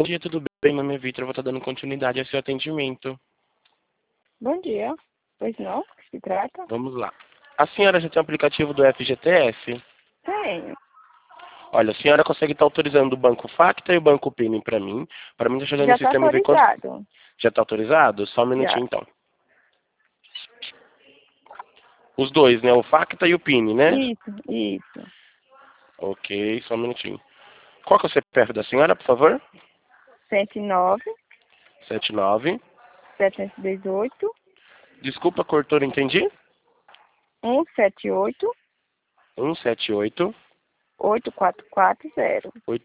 Bom dia, tudo bem? Meu nome é Vitor, eu vou estar dando continuidade ao seu atendimento. Bom dia. Pois não? O que se trata? Vamos lá. A senhora já tem o aplicativo do FGTS? Tenho. Olha, a senhora consegue estar autorizando o Banco Facta e o Banco Pini para mim. Para mim, deixa eu já Já no está sistema ver quanto... autorizado. Já está autorizado? Só um Já. minutinho, então. Os dois, né? O Facta e o Pini, né? Isso. Ok, só um minutinho. Qual que é o CPF da senhora, por favor? 109, 79. 718, Desculpa, cortou, não entendi? 178, 178. 8440. 8.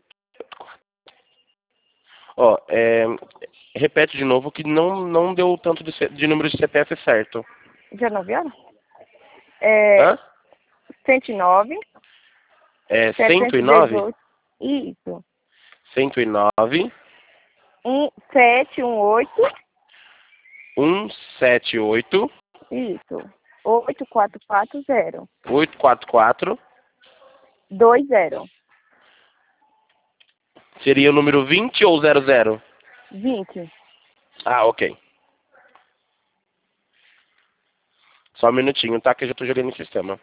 Ó, repete de novo que não deu o tanto de número de CPF certo. Já não viram? Hã? 109, É 109? 718. Isso. 109, 718. 178, Isso. 8440. 844. 20. Seria o número 20 ou 00? 20. Ah, ok. Só um minutinho, tá? Que eu já tô jogando no sistema.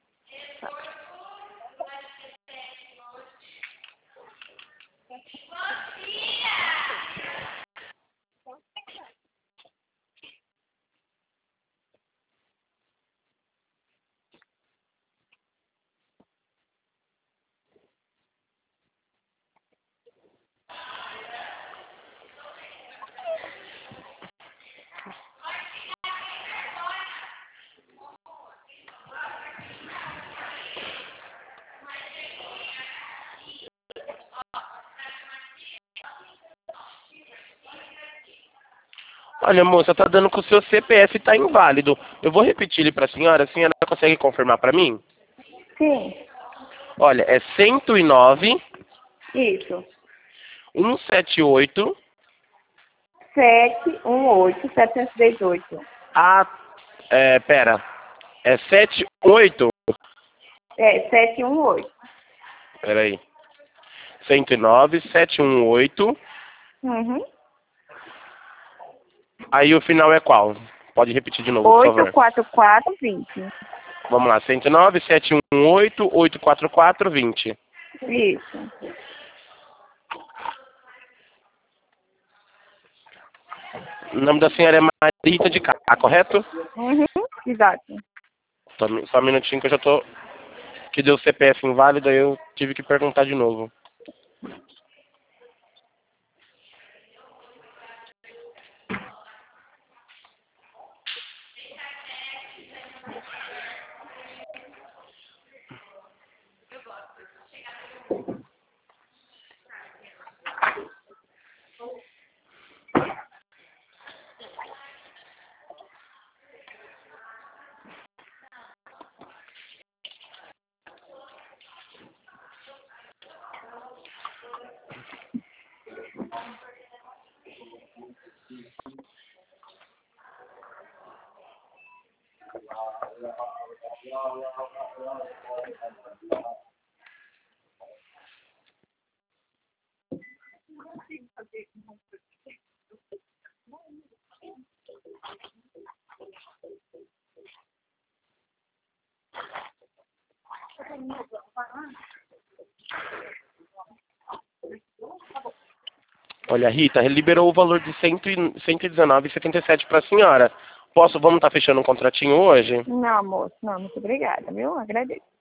Olha, moça, tá dando que o seu CPF tá inválido. Eu vou repetir ele pra senhora. A senhora consegue confirmar pra mim? Sim. Olha, é 109, Isso. 178. 718, 718. Ah, pera. É 78? 718. Pera aí. 109, 718. Uhum. Aí o final é qual? Pode repetir de novo, por favor. 84420. Vamos lá. 109, 718, 84420. Isso. O nome da senhora é Marita de Cá, correto? Uhum. Exato. Só um minutinho que eu já tô... Que deu CPF inválido, aí eu tive que perguntar de novo. Olha, Rita, liberou o valor de 119,77 para a senhora. Vamos estar fechando um contratinho hoje? Não, moço. Não, muito obrigada, viu? Agradeço.